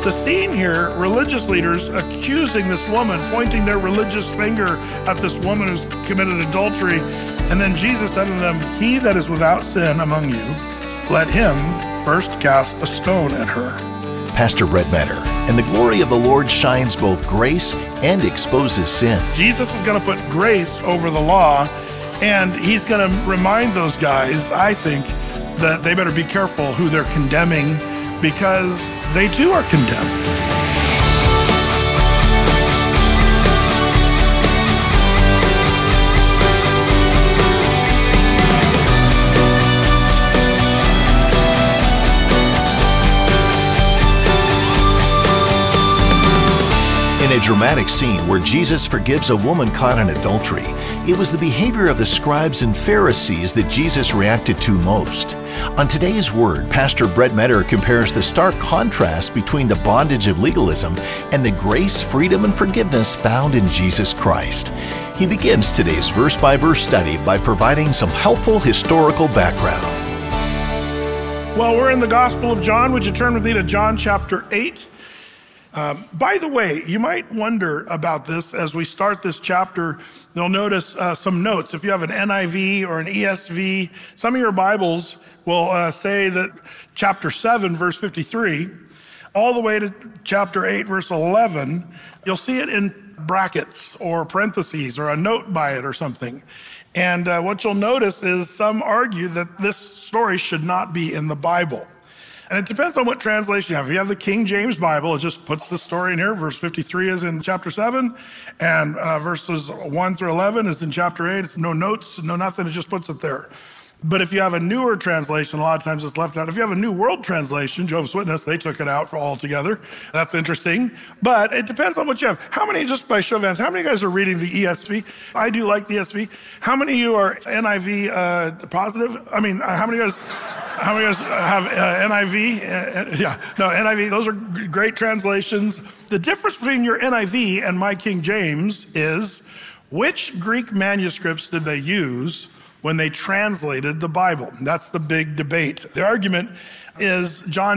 the scene here, religious leaders accusing this woman, pointing their religious finger at this woman who's committed adultery. And then Jesus said to them, "He that is without sin among you, let him first cast a stone at her." Pastor Brett Metter, and the glory of the Lord shines both grace and exposes sin. Jesus is going to put grace over the law, and he's going to remind those guys, I think, that they better be careful who they're condemning, because they too are condemned. In a dramatic scene where Jesus forgives a woman caught in adultery, it was the behavior of the scribes and Pharisees that Jesus reacted to most. On today's Word, Pastor Brett Metter compares the stark contrast between the bondage of legalism and the grace, freedom, and forgiveness found in Jesus Christ. He begins today's verse-by-verse study by providing some helpful historical background. Well, we're in the Gospel of John. Would you turn with me to John chapter 8? By the way, you might wonder about this as we start this chapter. You'll notice some notes. If you have an NIV or an ESV, some of your Bibles will say that chapter 7, verse 53, all the way to chapter 8, verse 11, you'll see it in brackets or parentheses or a note by it or something. And what you'll notice is some argue that this story should not be in the Bible. And it depends on what translation you have. If you have the King James Bible, it just puts the story in here. Verse 53 is in chapter 7, and verses 1 through 11 is in chapter 8. It's no notes, no nothing, it just puts it there. But if you have a newer translation, a lot of times it's left out. If you have a New World Translation, Jehovah's Witness, they took it out for altogether. That's interesting. But it depends on what you have. How many, just by show of hands, how many guys are reading the ESV? I do like the ESV. How many of you are NIV positive? I mean, how many guys have NIV? NIV. Those are great translations. The difference between your NIV and my King James is which Greek manuscripts did they use when they translated the Bible? That's the big debate. The argument is John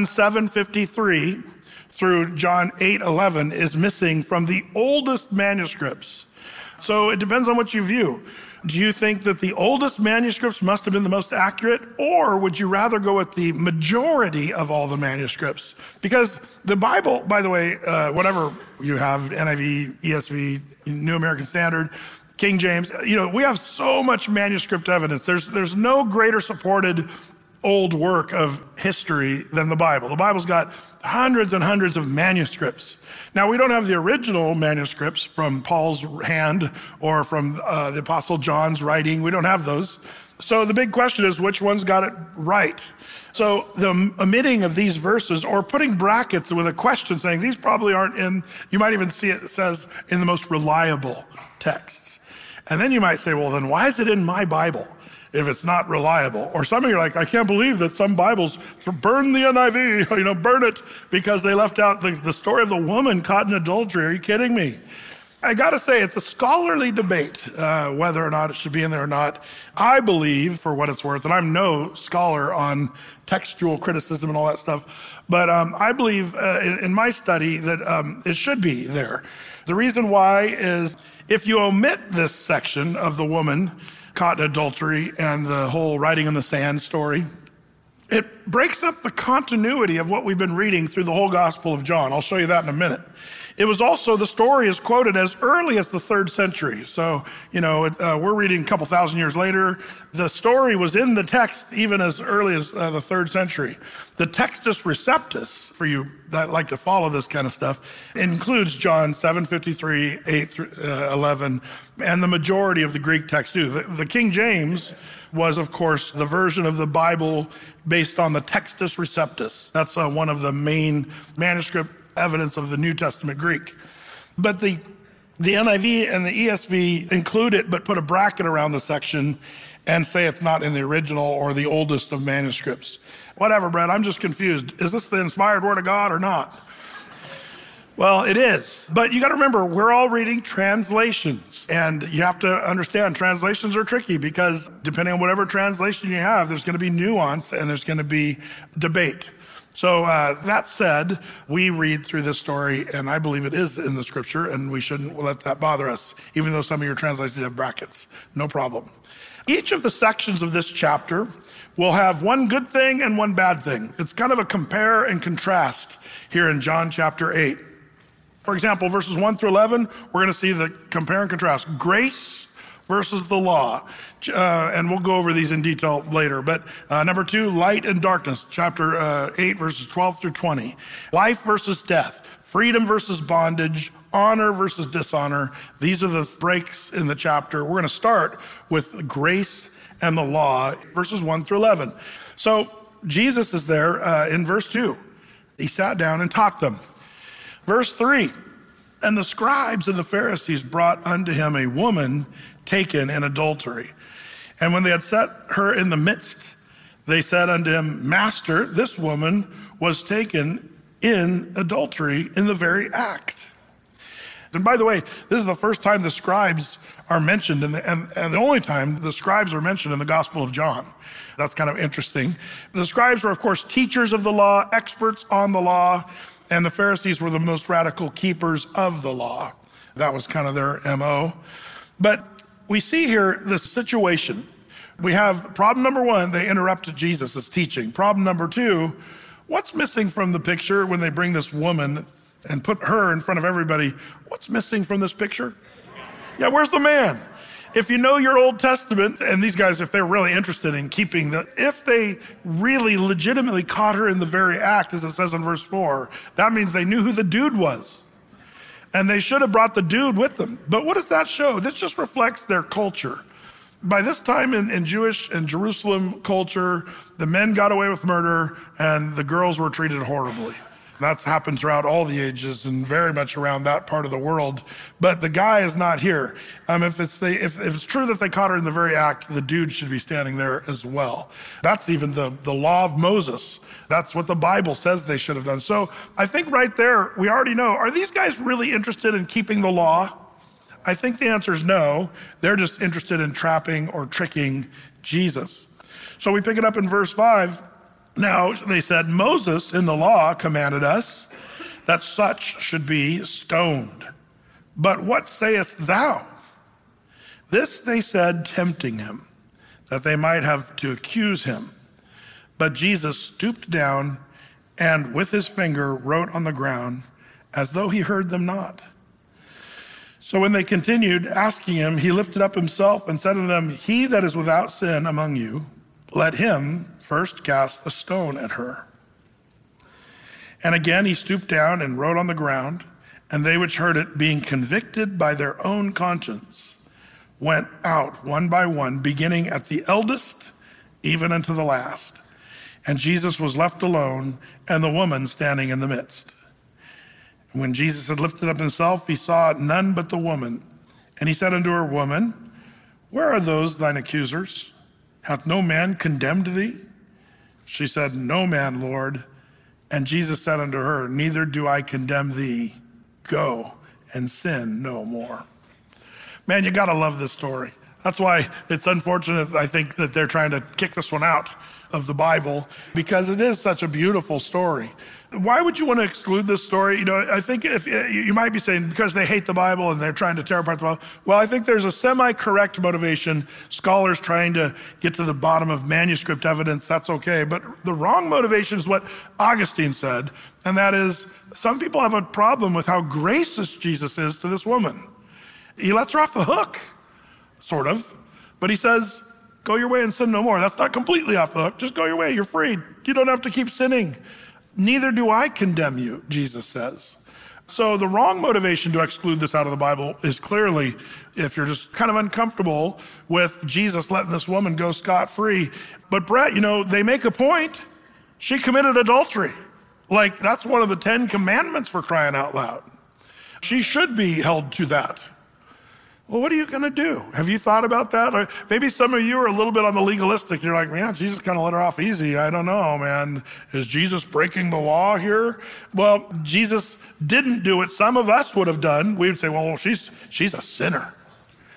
7:53 through John 8:11 is missing from the oldest manuscripts. So it depends on what you view. Do you think that the oldest manuscripts must have been the most accurate, or would you rather go with the majority of all the manuscripts? Because the Bible, by the way, whatever you have, NIV, ESV, New American Standard, King James, we have so much manuscript evidence. There's no greater supported old work of history than the Bible. The Bible's got hundreds and hundreds of manuscripts. Now, we don't have the original manuscripts from Paul's hand or from the Apostle John's writing. We don't have those. So the big question is, which one's got it right? So the omitting of these verses or putting brackets with a question saying these probably aren't in, you might even see it says in the most reliable texts. And then you might say, well, then why is it in my Bible if it's not reliable? Or some of you are like, I can't believe that some Bibles burn the NIV, burn it because they left out the story of the woman caught in adultery. Are you kidding me? I got to say, it's a scholarly debate whether or not it should be in there or not. I believe, for what it's worth, and I'm no scholar on textual criticism and all that stuff, but I believe in my study that it should be there. The reason why is if you omit this section of the woman caught in adultery and the whole writing in the sand story, it breaks up the continuity of what we've been reading through the whole Gospel of John. I'll show you that in a minute. It was also, the story is quoted as early as the 3rd century. So, we're reading a couple thousand years later. The story was in the text even as early as the 3rd century. The Textus Receptus, for you that like to follow this kind of stuff, includes John 7:53, 8 through 11, and the majority of the Greek text too. The King James was, of course, the version of the Bible based on the Textus Receptus. That's one of the main manuscript evidence of the New Testament Greek. But the NIV and the ESV include it, but put a bracket around the section and say it's not in the original or the oldest of manuscripts. Whatever, Brett, I'm just confused. Is this the inspired word of God or not? Well, it is. But you got to remember, we're all reading translations. And you have to understand, translations are tricky because depending on whatever translation you have, there's going to be nuance and there's going to be debate. So that said, we read through this story, and I believe it is in the scripture, and we shouldn't let that bother us, even though some of your translations have brackets. No problem. Each of the sections of this chapter will have one good thing and one bad thing. It's kind of a compare and contrast here in John chapter 8. For example, verses 1 through 11, we're going to see the compare and contrast. Grace versus the law. And we'll go over these in detail later. But number 2, light and darkness, chapter 8, verses 12 through 20. Life versus death, freedom versus bondage, honor versus dishonor. These are the breaks in the chapter. We're going to start with grace and the law, verses 1 through 11. So Jesus is there in verse 2. He sat down and taught them. Verse 3, and the scribes and the Pharisees brought unto him a woman taken in adultery. And when they had set her in the midst, they said unto him, Master, this woman was taken in adultery in the very act. And by the way, this is the first time the scribes are mentioned, and the only time the scribes are mentioned in the Gospel of John. That's kind of interesting. The scribes were, of course, teachers of the law, experts on the law, and the Pharisees were the most radical keepers of the law. That was kind of their MO. But we see here this situation. We have problem number 1, they interrupted Jesus' teaching. Problem number 2, what's missing from the picture when they bring this woman and put her in front of everybody? What's missing from this picture? Yeah, where's the man? If you know your Old Testament, and these guys, if they're really interested in keeping if they really legitimately caught her in the very act, as it says in verse 4, that means they knew who the dude was. And they should have brought the dude with them. But what does that show? This just reflects their culture. By this time in Jewish and Jerusalem culture, the men got away with murder and the girls were treated horribly. That's happened throughout all the ages and very much around that part of the world. But the guy is not here. If it's true that they caught her in the very act, the dude should be standing there as well. That's even the law of Moses. That's what the Bible says they should have done. So I think right there, we already know, are these guys really interested in keeping the law? I think the answer is no. They're just interested in trapping or tricking Jesus. So we pick it up in verse 5. Now, they said, Moses in the law commanded us that such should be stoned. But what sayest thou? This they said, tempting him, that they might have to accuse him. But Jesus stooped down and with his finger wrote on the ground as though he heard them not. So when they continued asking him, he lifted up himself and said to them, He that is without sin among you, let him first cast a stone at her. And again he stooped down and wrote on the ground, and they which heard it, being convicted by their own conscience, went out one by one, beginning at the eldest, even unto the last. And Jesus was left alone, and the woman standing in the midst. And when Jesus had lifted up himself, he saw none but the woman. And he said unto her, Woman, where are those thine accusers? Hath no man condemned thee? She said, No man, Lord. And Jesus said unto her, Neither do I condemn thee. Go and sin no more. Man, you gotta love this story. That's why it's unfortunate, I think, that they're trying to kick this one out of the Bible, because it is such a beautiful story. Why would you want to exclude this story? I think if you might be saying because they hate the Bible and they're trying to tear apart the Bible. Well, I think there's a semi-correct motivation. Scholars trying to get to the bottom of manuscript evidence, that's okay. But the wrong motivation is what Augustine said, and that is some people have a problem with how gracious Jesus is to this woman. He lets her off the hook, sort of, but he says, go your way and sin no more. That's not completely off the hook. Just go your way. You're free. You don't have to keep sinning. Neither do I condemn you, Jesus says. So the wrong motivation to exclude this out of the Bible is clearly if you're just kind of uncomfortable with Jesus letting this woman go scot-free. But Brett, they make a point. She committed adultery. Like, that's one of the 10 commandments, for crying out loud. She should be held to that. Well, what are you going to do? Have you thought about that? Or maybe some of you are a little bit on the legalistic. You're like, man, Jesus kind of let her off easy. I don't know, man. Is Jesus breaking the law here? Well, Jesus didn't do what some of us would have done. We would say, well, she's a sinner.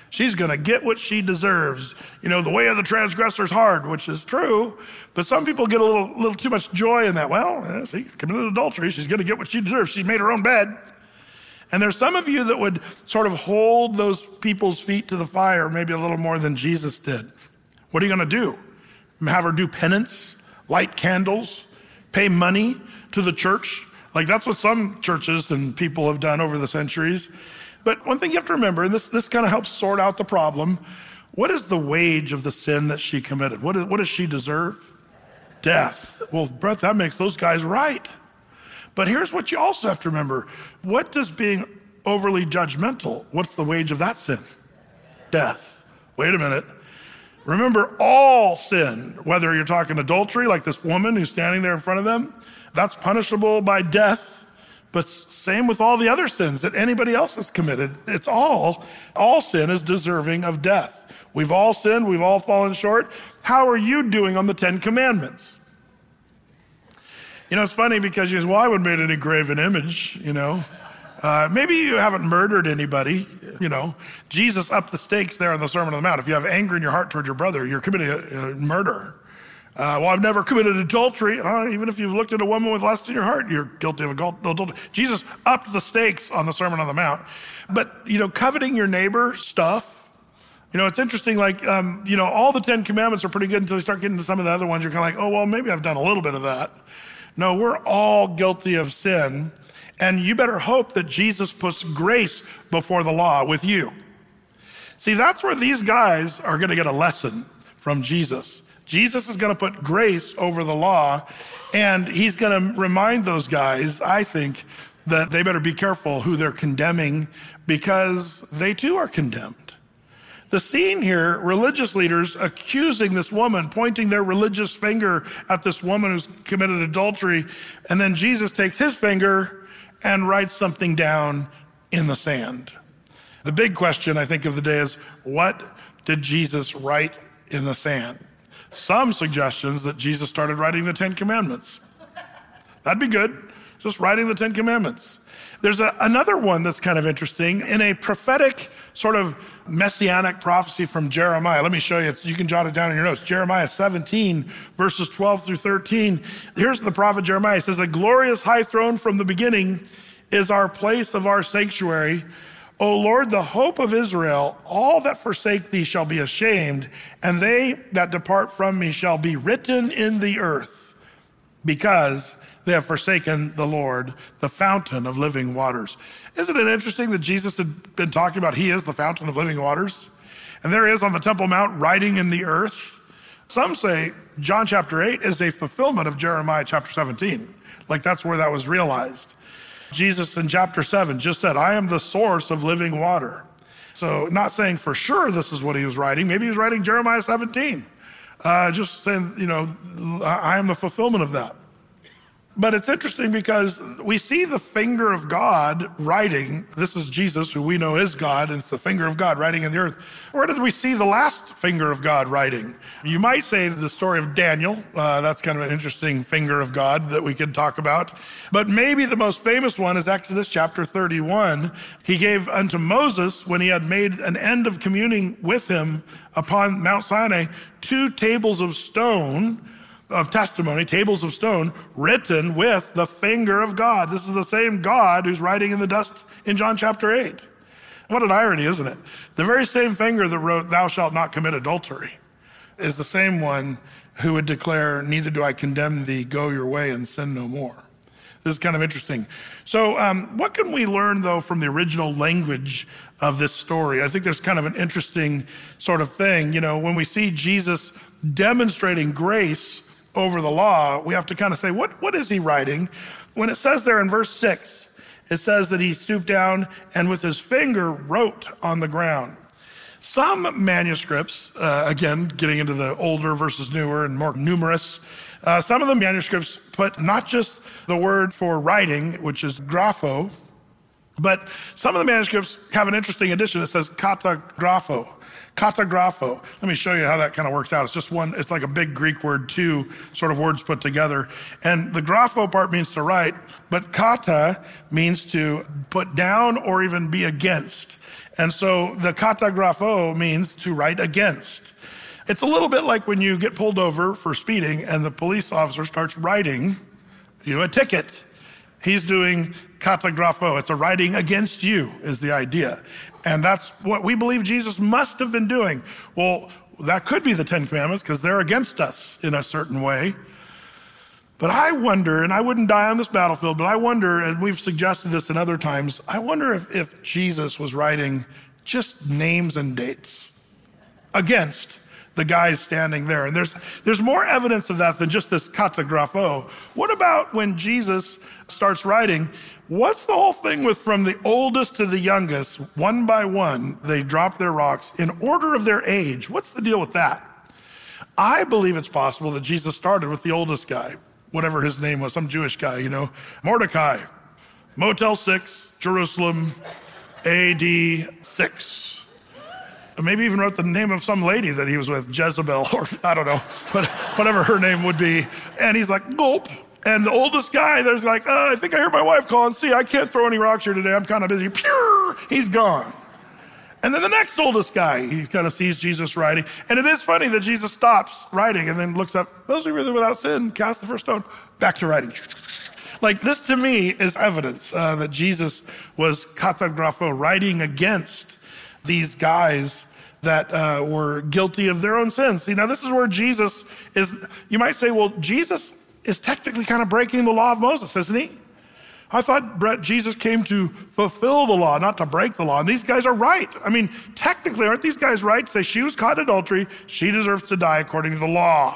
She's going to get what she deserves. The way of the transgressor is hard, which is true. But some people get a little too mumuch joy in that. Well, she committed adultery. She's going to get what she deserves. She's made her own bed. And there's some of you that would sort of hold those people's feet to the fire maybe a little more than Jesus did. What are you going to do? Have her do penance, light candles, pay money to the church? Like that's what some churches and people have done over the centuries. But one thing you have to remember, and this kind of helps sort out the problem, what is the wage of the sin that she committed? What does she deserve? Death. Well, Brett, that makes those guys right. But here's what you also have to remember. What does being overly judgmental, what's the wage of that sin? Death. Wait a minute. Remember, all sin, whether you're talking adultery, like this woman who's standing there in front of them, that's punishable by death. But same with all the other sins that anybody else has committed. It's all sin is deserving of death. We've all sinned. We've all fallen short. How are you doing on the 10 Commandments? It's funny because you say, well, I wouldn't have made any graven image, Maybe you haven't murdered anybody, Jesus upped the stakes there on the Sermon on the Mount. If you have anger in your heart toward your brother, you're committing a murder. Well, I've never committed adultery. Even if you've looked at a woman with lust in your heart, you're guilty of adultery. Jesus upped the stakes on the Sermon on the Mount. But, coveting your neighbor stuff, it's interesting, like, all the 10 Commandments are pretty good until you start getting to some of the other ones. You're kind of like, oh, well, maybe I've done a little bit of that. No, we're all guilty of sin. And you better hope that Jesus puts grace before the law with you. See, that's where these guys are going to get a lesson from Jesus. Jesus is going to put grace over the law, and he's going to remind those guys, I think, that they better be careful who they're condemning because they too are condemned. The scene here, religious leaders accusing this woman, pointing their religious finger at this woman who's committed adultery, and then Jesus takes his finger and writes something down in the sand. The big question, I think, of the day is, what did Jesus write in the sand? Some suggestions that Jesus started writing the 10 Commandments. That'd be good, just writing the 10 Commandments. There's another one that's kind of interesting. In a prophetic sort of messianic prophecy from Jeremiah, let me show you, you can jot it down in your notes. Jeremiah 17, verses 12 through 13. Here's the prophet Jeremiah. He says, "The glorious high throne from the beginning is our place of our sanctuary. O Lord, the hope of Israel, all that forsake thee shall be ashamed, and they that depart from me shall be written in the earth, because they have forsaken the Lord, the fountain of living waters." Isn't it interesting that Jesus had been talking about he is the fountain of living waters? And there he is on the Temple Mount writing in the earth. Some say John chapter 8 is a fulfillment of Jeremiah chapter 17. Like that's where that was realized. Jesus in chapter 7 just said, "I am the source of living water." So not saying for sure this is what he was writing. Maybe he was writing Jeremiah 17. Just saying, I am the fulfillment of that. But it's interesting because we see the finger of God writing. This is Jesus, who we know is God, and it's the finger of God writing in the earth. Where did we see the last finger of God writing? You might say the story of Daniel. That's kind of an interesting finger of God that we could talk about. But maybe the most famous one is Exodus chapter 31. He gave unto Moses, when he had made an end of communing with him upon Mount Sinai, 2 tables of stone, of testimony, tables of stone, written with the finger of God. This is the same God who's writing in the dust in John chapter 8. What an irony, isn't it? The very same finger that wrote, "Thou shalt not commit adultery," is the same one who would declare, "Neither do I condemn thee, go your way and sin no more." This is kind of interesting. So what can we learn, though, from the original language of this story? I think there's kind of an interesting sort of thing. When we see Jesus demonstrating grace over the law, we have to kind of say, what is he writing? When it says there in verse 6, it says that he stooped down and with his finger wrote on the ground. Some manuscripts, again, getting into the older versus newer and more numerous, some of the manuscripts put not just the word for writing, which is grapho, but some of the manuscripts have an interesting addition. It says katagrapho. Katagrapho. Let me show you how that kind of works out. It's just one, it's like a big Greek word, 2 sort of words put together. And the grapho part means to write, but kata means to put down or even be against. And so the katagrapho means to write against. It's a little bit like when you get pulled over for speeding and the police officer starts writing you a ticket. He's doing katagrapho. It's a writing against you is the idea. And that's what we believe Jesus must have been doing. Well, that could be the Ten Commandments because they're against us in a certain way. But I wonder, and I wouldn't die on this battlefield, but I wonder, and we've suggested this in other times, I wonder if Jesus was writing just names and dates against the guys standing there. And there's more evidence of that than just this katagrapho. What about when Jesus starts writing, what's the whole thing with from the oldest to the youngest, one by one, they drop their rocks in order of their age? What's the deal with that? I believe it's possible that Jesus started with the oldest guy, whatever his name was, some Jewish guy, Mordecai, Motel 6, Jerusalem, AD 6. Maybe even wrote the name of some lady that he was with, Jezebel, or I don't know, but whatever her name would be. And he's like, nope. And the oldest guy, there's like, I think I heard my wife calling. See, I can't throw any rocks here today. I'm kind of busy. Pure, he's gone. And then the next oldest guy, he kind of sees Jesus writing. And it is funny that Jesus stops writing and then looks up, those who are without sin, cast the first stone, back to writing. Like this to me is evidence that Jesus was katagrapho, writing against these guys that were guilty of their own sins. See, now this is where Jesus is, you might say, well, Jesus is technically kind of breaking the law of Moses, isn't he? I thought Jesus came to fulfill the law, not to break the law. And these guys are right. I mean, technically, aren't these guys right? Say she was caught in adultery, she deserves to die according to the law.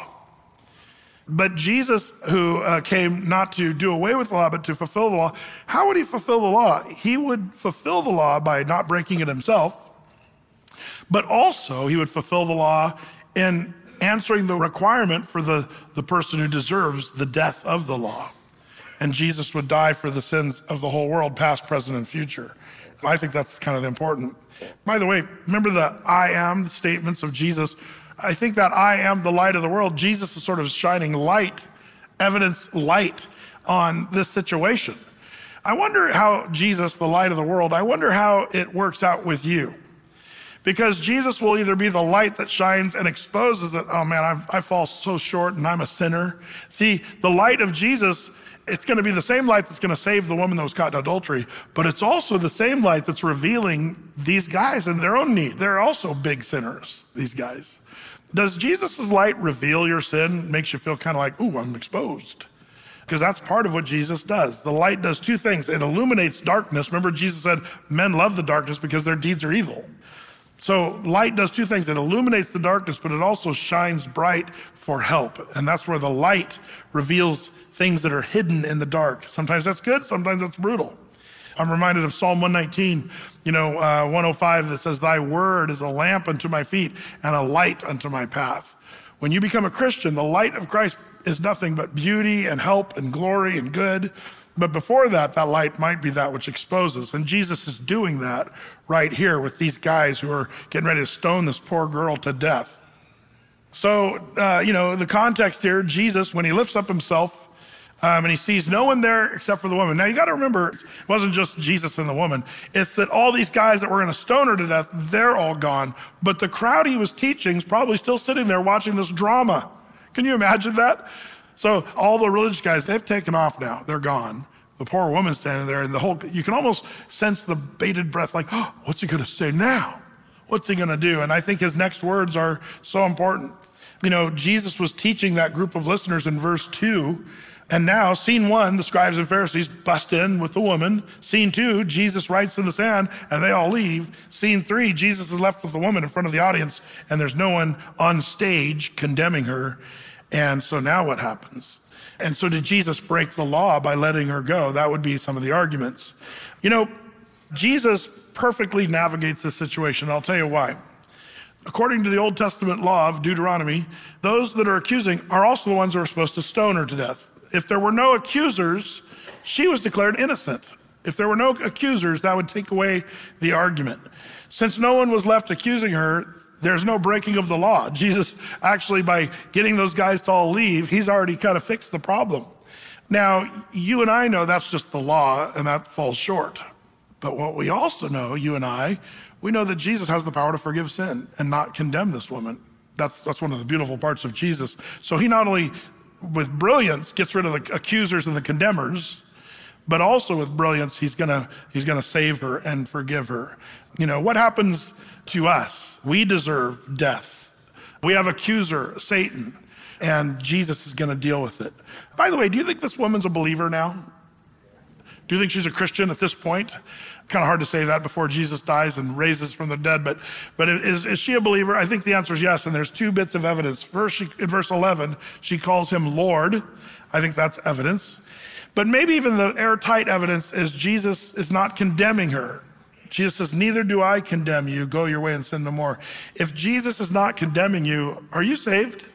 But Jesus, who came not to do away with the law, but to fulfill the law, how would he fulfill the law? He would fulfill the law by not breaking it himself, but also he would fulfill the law in answering the requirement for the person who deserves the death of the law. And Jesus would die for the sins of the whole world, past, present, and future. I think that's kind of important. By the way, remember the I am statements of Jesus? I think that I am the light of the world. Jesus is sort of shining light, evidence light on this situation. I wonder how Jesus, the light of the world, I wonder how it works out with you. Because Jesus will either be the light that shines and exposes that, oh man, I fall so short and I'm a sinner. See, the light of Jesus, it's going to be the same light that's going to save the woman that was caught in adultery, but it's also the same light that's revealing these guys in their own need. They're also big sinners, these guys. Does Jesus' light reveal your sin? Makes you feel kind of like, ooh, I'm exposed. Because that's part of what Jesus does. The light does two things. It illuminates darkness. Remember, Jesus said, men love the darkness because their deeds are evil. So light does two things. It illuminates the darkness, but it also shines bright for help. And that's where the light reveals things that are hidden in the dark. Sometimes that's good, sometimes that's brutal. I'm reminded of Psalm 119, 105 that says, thy word is a lamp unto my feet and a light unto my path. When you become a Christian, the light of Christ is nothing but beauty and help and glory and good. But before that, that light might be that which exposes. And Jesus is doing that right here with these guys who are getting ready to stone this poor girl to death. So, the context here, Jesus, when he lifts up himself, and he sees no one there except for the woman. Now, you got to remember, it wasn't just Jesus and the woman. It's that all these guys that were going to stone her to death, they're all gone. But the crowd he was teaching is probably still sitting there watching this drama. Can you imagine that? So all the religious guys, they've taken off now. They're gone. The poor woman standing there, and you can almost sense the bated breath, like, oh, what's he going to say now? What's he going to do? And I think his next words are so important. Jesus was teaching that group of listeners in verse 2. And now, scene 1, the scribes and Pharisees bust in with the woman. Scene 2, Jesus writes in the sand, and they all leave. Scene 3, Jesus is left with the woman in front of the audience, and there's no one on stage condemning her. And so now what happens? And so did Jesus break the law by letting her go? That would be some of the arguments. Jesus perfectly navigates this situation. I'll tell you why. According to the Old Testament law of Deuteronomy, those that are accusing are also the ones who are supposed to stone her to death. If there were no accusers, she was declared innocent. If there were no accusers, that would take away the argument. Since no one was left accusing her, there's no breaking of the law. Jesus actually, by getting those guys to all leave, he's already kind of fixed the problem. Now, you and I know that's just the law and that falls short. But what we also know, you and I, we know that Jesus has the power to forgive sin and not condemn this woman. That's one of the beautiful parts of Jesus. So he not only, with brilliance, gets rid of the accusers and the condemners, but also with brilliance, he's gonna save her and forgive her. You know, what happens to us? We deserve death. We have accuser, Satan, and Jesus is gonna deal with it. By the way, do you think this woman's a believer now? Do you think she's a Christian at this point? Kind of hard to say that before Jesus dies and raises from the dead, but is she a believer? I think the answer is yes, and there's two bits of evidence. First, in verse 11, she calls him Lord. I think that's evidence. But maybe even the airtight evidence is Jesus is not condemning her. Jesus says, neither do I condemn you. Go your way and sin no more. If Jesus is not condemning you, are you saved?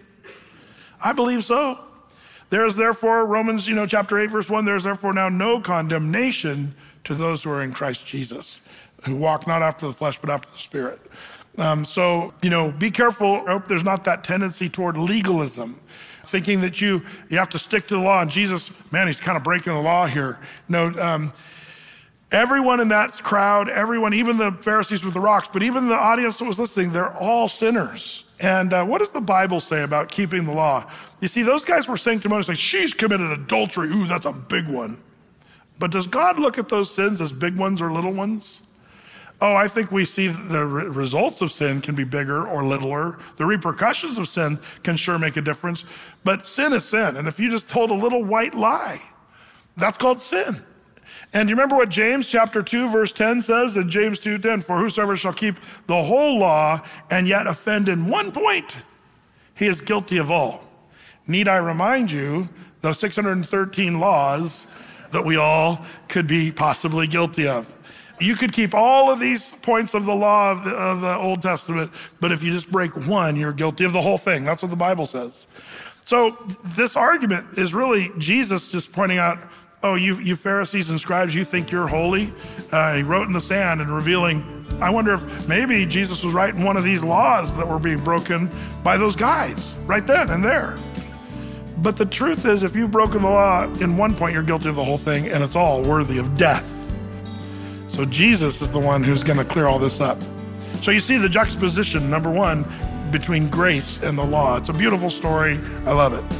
I believe so. There is therefore, Romans, chapter 8, verse 1, there is therefore now no condemnation to those who are in Christ Jesus, who walk not after the flesh, but after the Spirit. So, be careful. I hope there's not that tendency toward legalism, thinking that you have to stick to the law. And Jesus, man, he's kind of breaking the law here. No, everyone in that crowd, everyone, even the Pharisees with the rocks, but even the audience that was listening, they're all sinners. And what does the Bible say about keeping the law? You see, those guys were sanctimonious, like, she's committed adultery. Ooh, that's a big one. But does God look at those sins as big ones or little ones? Oh, I think we see the results of sin can be bigger or littler. The repercussions of sin can sure make a difference. But sin is sin. And if you just told a little white lie, that's called sin. And do you remember what James chapter 2 verse 10 says in James 2:10? For whosoever shall keep the whole law and yet offend in one point, he is guilty of all. Need I remind you, those 613 laws that we all could be possibly guilty of. You could keep all of these points of the law of the Old Testament, but if you just break one, you're guilty of the whole thing. That's what the Bible says. So this argument is really Jesus just pointing out, oh, you Pharisees and scribes, you think you're holy? He wrote in the sand and revealing, I wonder if maybe Jesus was writing one of these laws that were being broken by those guys right then and there. But the truth is, if you've broken the law in one point, you're guilty of the whole thing, and it's all worthy of death. So Jesus is the one who's going to clear all this up. So you see the juxtaposition, number one, between grace and the law. It's a beautiful story. I love it.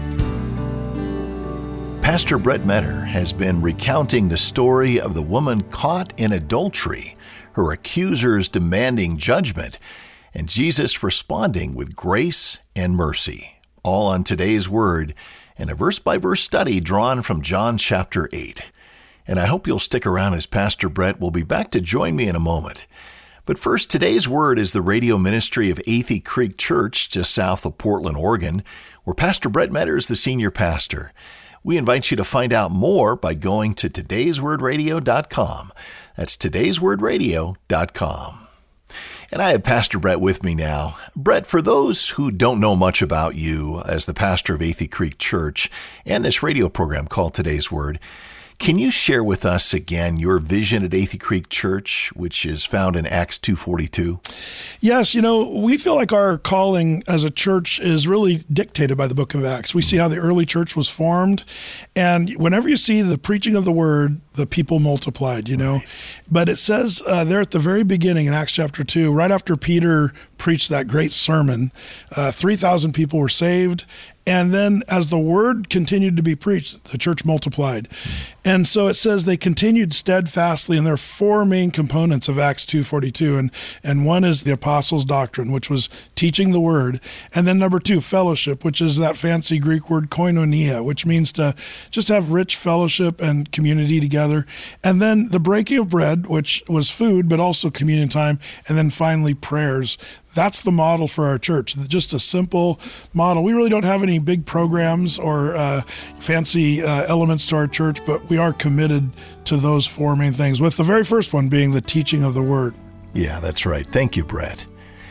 Pastor Brett Meador has been recounting the story of the woman caught in adultery, her accusers demanding judgment, and Jesus responding with grace and mercy. All on today's Word and a verse-by-verse study drawn from John chapter 8. And I hope you'll stick around as Pastor Brett will be back to join me in a moment. But first, today's Word is the radio ministry of Athey Creek Church just south of Portland, Oregon, where Pastor Brett Meador is the senior pastor. We invite you to find out more by going to todayswordradio.com. That's todayswordradio.com. And I have Pastor Brett with me now. Brett, for those who don't know much about you as the pastor of Athey Creek Church and this radio program called Today's Word, can you share with us again your vision at Athey Creek Church, which is found in Acts 2:42? Yes, we feel like our calling as a church is really dictated by the book of Acts. We see how the early church was formed, and whenever you see the preaching of the word, the people multiplied, Right. But it says there at the very beginning in Acts chapter 2, right after Peter preached that great sermon, 3,000 people were saved. And then as the word continued to be preached, the church multiplied. And so it says they continued steadfastly, and there are four main components of Acts 2:42. And one is the apostles' doctrine, which was teaching the word. And then number two, fellowship, which is that fancy Greek word koinonia, which means to just have rich fellowship and community together. And then the breaking of bread, which was food, but also communion time. And then finally prayers. That's the model for our church, just a simple model. We really don't have any big programs or fancy elements to our church, but we are committed to those four main things, with the very first one being the teaching of the word. Yeah, that's right. Thank you, Brett.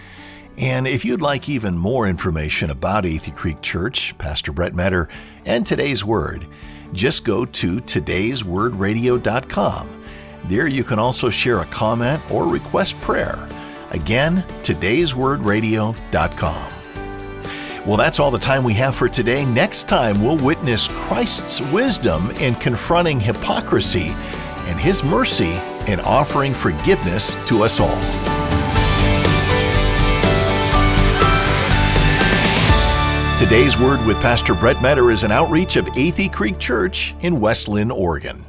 And if you'd like even more information about Athey Creek Church, Pastor Brett Meador, and Today's Word, just go to todayswordradio.com. There you can also share a comment or request prayer. Again, todayswordradio.com. Well, that's all the time we have for today. Next time, we'll witness Christ's wisdom in confronting hypocrisy and His mercy and offering forgiveness to us all. Today's Word with Pastor Brett Metter is an outreach of Athey Creek Church in West Linn, Oregon.